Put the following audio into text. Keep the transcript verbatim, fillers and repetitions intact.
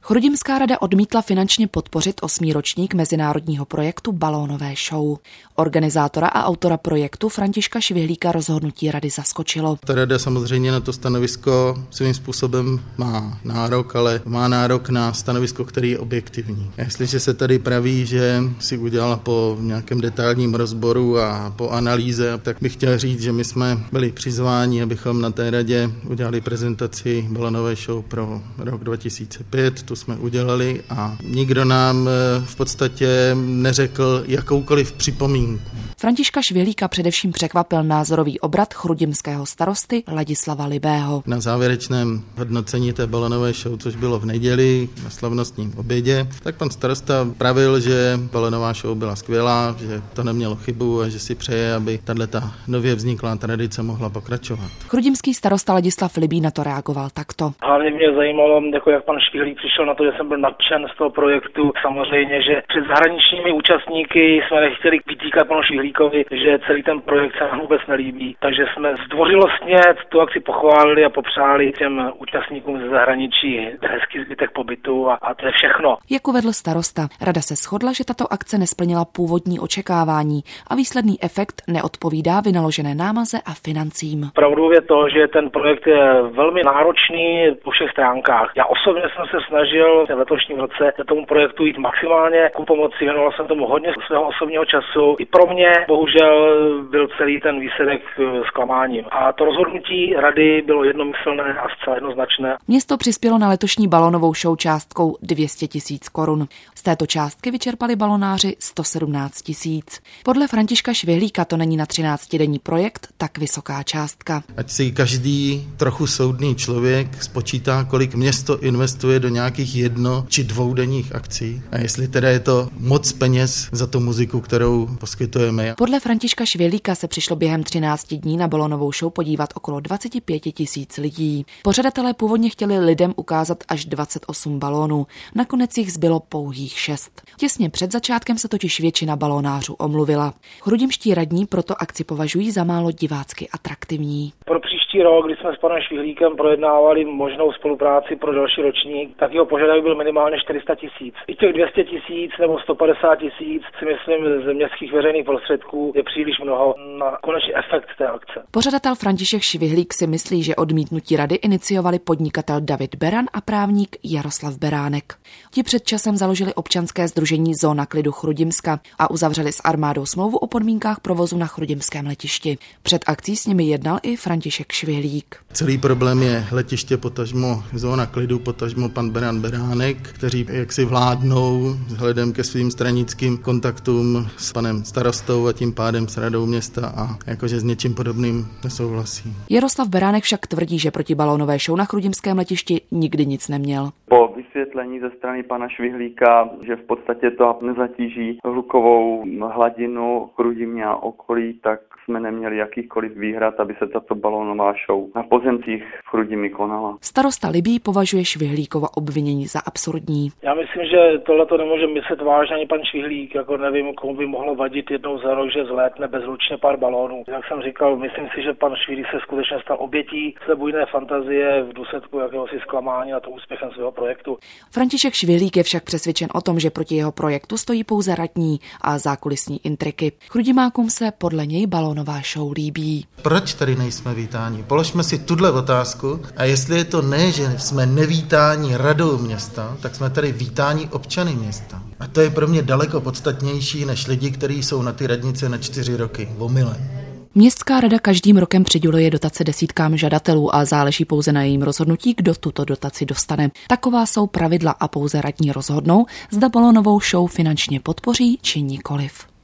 Chrudimská rada odmítla finančně podpořit osmý ročník mezinárodního projektu Balónové show. Organizátora a autora projektu Františka Švihlíka rozhodnutí rady zaskočilo. Ta rada samozřejmě na to stanovisko svým způsobem má nárok, ale má nárok na stanovisko, který je objektivní. Jestliže se tady praví, že si udělala po nějakém detailním rozboru a po analýze, tak bych chtěl říct, že my jsme byli přizváni, abychom na té radě udělali prezentaci Balónové show pro rok dva tisíce pět. Tu jsme udělali a nikdo nám v podstatě neřekl jakoukoliv připomínku. Františka Švihlíka především překvapil názorový obrat chrudimského starosty Ladislava Libého. Na závěrečném hodnocení té balónové show, což bylo v neděli na slavnostním obědě, tak pan starosta pravil, že balónová show byla skvělá, že to nemělo chybu a že si přeje, aby tato nově vzniklá tradice mohla pokračovat. Chrudimský starosta Ladislav Libý na to reagoval takto. Hlavně mě zajímalo, jako jak pan Švihlík přišel na to, že jsem byl nadšen z toho projektu. Samozřejmě, že před zahraničními účastníky jsme nechtěli vytýkat panu Švihlíkovi, že celý ten projekt se nám vůbec nelíbí. Takže jsme zdvořilostně tu akci pochválili a popřáli těm účastníkům ze zahraničí hezký zbytek pobytu a, a to je všechno. Jak uvedl starosta, rada se shodla, že tato akce nesplnila původní očekávání a výsledný efekt neodpovídá vynaložené námaze a financím. Pravdou je to, že ten projekt je velmi náročný po všech stránkách. Já osobně jsem se snažil v letošním roce tomu projektu jít maximálně ku pomoci, věnoval jsem tomu hodně svého osobního času. I pro mě bohužel byl celý ten výsledek zklamáním. A to rozhodnutí rady bylo jednomyslné a zcela jednoznačné. Město přispělo na letošní balónovou show částkou dvě stě tisíc korun. Z této částky vyčerpali balonáři sto sedmnáct tisíc. Podle Františka Švihlíka to není na třináctidenní projekt tak vysoká částka. Ať si každý trochu soudný člověk spočítá, kolik město investuje do nějakých jedno či dvoudenních akcí a jestli teda je to moc peněz za tu muziku, kterou poskytujeme. Podle Františka Švihlíka se přišlo během třinácti dní na balónovou show podívat okolo dvacet pět tisíc lidí. Pořadatelé původně chtěli lidem ukázat až dvacet osm balónů, nakonec jich zbylo pouhých šest. Těsně před začátkem se totiž většina balónářů omluvila. Chrudimští radní proto akci považují za málo divácky atraktivní. Pro příští rok, kdy jsme s panem Švihlíkem projednávali možnou spolupráci pro další ročník, tak jeho požadavek byl minimálně čtyři sta tisíc. I těch dvě stě tisíc nebo sto padesát tisíc si myslím z městských veřejných prostředků je příliš mnoho na konečný efekt té akce. Pořadatel František Švihlík si myslí, že odmítnutí rady iniciovali podnikatel David Beran a právník Jaroslav Beránek. Ti před časem založili občanské sdružení Zóna klidu Chrudimska a uzavřeli s armádou smlouvu o podmínkách provozu na chrudimském letišti. Před akcí s nimi jednal i František Švihlík. Celý problém je letiště, potažmo Zóna klidu, potažmo pan Beran Beránek, kteří jaksi vládnou vzhledem ke svým stranickým kontaktům s panem starostou a tím pádem s radou města a jakože s něčím podobným nesouhlasí. Jaroslav Beránek však tvrdí, že proti balónové show na chrudimském letišti nikdy nic neměl. Po vysvětlení ze strany pana Švihlíka, že v podstatě to nezatíží hlukovou hladinu Chrudimě a okolí, tak jsme neměli jakýchkoliv výhrad, aby se tato balónová show na pozemcích v Chrudimi konala. Starosta Libý považuje Švihlíkova obvinění za absurdní. Já myslím, že tohle to nemůže myslet vážně ani pan Švihlík, jako nevím, komu by mohlo vadit jednou za rok, že zlétne bezhlučně pár balónů. Jak jsem říkal, myslím si, že pan Švihlík se skutečně stal obětí své bujné fantazie v důsledku jakéhosi zklamání a to úspěchem svého projektu. František Švihlík je však přesvědčen o tom, že proti jeho projektu stojí pouze radní a zákulisní intriky. Chrudimákům se podle něj balónová show líbí. Proč tady nejsme vítáni? Položme si tuhle otázku a jestli je to ne, že jsme nevítáni radou města, tak jsme tady vítáni občany města. A to je pro mě daleko podstatnější než lidi, kteří jsou na ty radnice na čtyři roky omylem. Městská rada každým rokem přiděluje dotace desítkám žadatelů a záleží pouze na jejím rozhodnutí, kdo tuto dotaci dostane. Taková jsou pravidla a pouze radní rozhodnou, zda balónovou show finančně podpoří či nikoliv.